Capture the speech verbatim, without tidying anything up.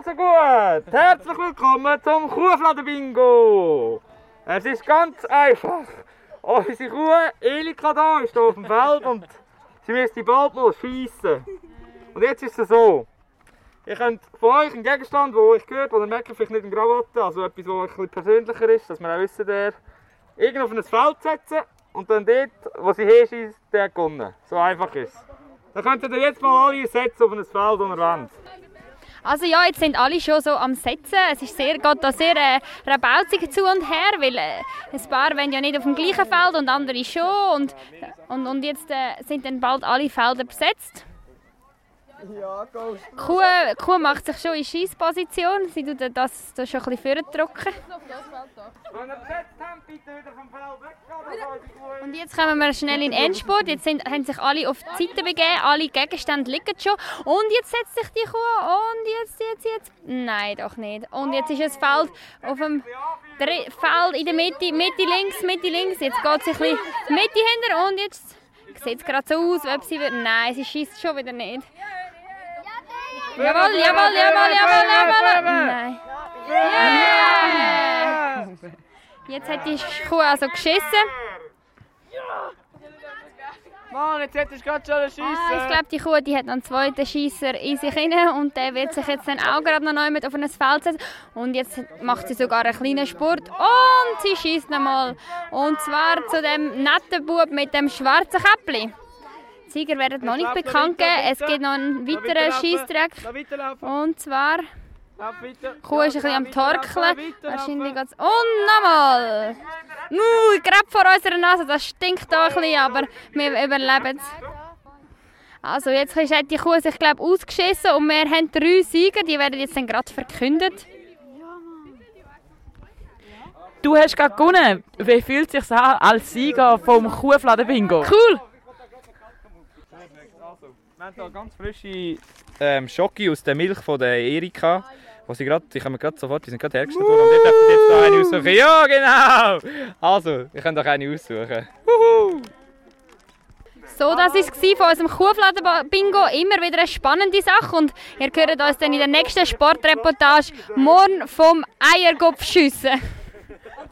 Also gut, herzlich willkommen zum Kuhfladen-Bingo. Es ist ganz einfach. Unsere Kuh Elika da ist hier auf dem Feld und sie müsste bald mal schiessen. Und jetzt ist es so. Ihr könnt von euch einen Gegenstand, den ich gehört, den ihr merkt, vielleicht nicht eine Krawatte, also etwas, das ein bisschen persönlicher ist, dass wir auch wissen, der irgendwo auf ein Feld setzen und dann dort, wo sie hinschießt, der gewonnen. So einfach ist es. Dann könnt ihr jetzt mal alle setzen auf ein Feld, das ihr wollt. Also ja, jetzt sind alle schon so am Setzen. Es ist sehr, geht da sehr äh, rabauzig zu und her, weil äh, ein paar wollen ja nicht auf dem gleichen Feld und andere schon. Und, und, und jetzt äh, sind dann bald alle Felder besetzt. Die Kuh, die Kuh macht sich schon in Scheissposition. Sie tut das, das schon ein bisschen vordrücken. Wenn ihr besetzt habt, bitte wieder vom Feld weg. Und jetzt kommen wir schnell in den Endspurt. Jetzt sind, haben sich alle auf die Seite begeben, alle Gegenstände liegen schon. Und jetzt setzt sich die Kuh. Und jetzt, jetzt, jetzt. Nein, doch nicht. Und jetzt ist das Feld auf dem Dre- Feld in der Mitte, Mitte links, Mitte links. Jetzt geht sie ein bisschen Mitte hinter und jetzt sieht es gerade so aus, ob sie wird. Nein, sie schießt schon wieder nicht. Jawohl, jawohl, jawohl, jawohl, jawohl. Nein. Yeah! Jetzt hat die Kuh also geschissen. Mann, jetzt hättest du gerade schon einen Schiessen. Ah, ich glaube, die Kuh die hat noch einen zweiten Schiesser in sich hinein und der wird sich jetzt dann auch gerade noch neu mit auf ein Feld setzen. Und jetzt macht sie sogar einen kleinen Spurt und sie schießt nochmal. Und zwar zu dem netten Bub mit dem schwarzen Käppli. Die Sieger werden noch nicht bekannt geben. Es gibt noch einen weiteren Schiesstreck. Und zwar... Die Kuh ist ein bisschen am Torkeln. Wahrscheinlich geht's. Und nochmal! Uh, gerade vor unserer Nase, das stinkt da ein bisschen, aber wir überleben es. Also jetzt hat die Kuh sich, glaube ich, ausgeschissen und wir haben drei Sieger, die werden jetzt dann gerade verkündet. Du hast gerade gewonnen. Wie fühlt es sich an als Sieger vom Kuhfladen-Bingo? Cool! Wir haben hier ganz frische ähm, Schoki aus der Milch von der Erika. Wo sie grad, die kommen gerade sofort, die sind gerade hergestellt worden. Und ihr dürft jetzt da eine aussuchen. Ja, genau! Also, ihr könnt auch eine aussuchen. Wuhu! So, das war es von unserem Kuhfladen-Bingo. Immer wieder eine spannende Sache. Und ihr hört uns dann in der nächsten Sportreportage morgen vom Eierkopfschiessen.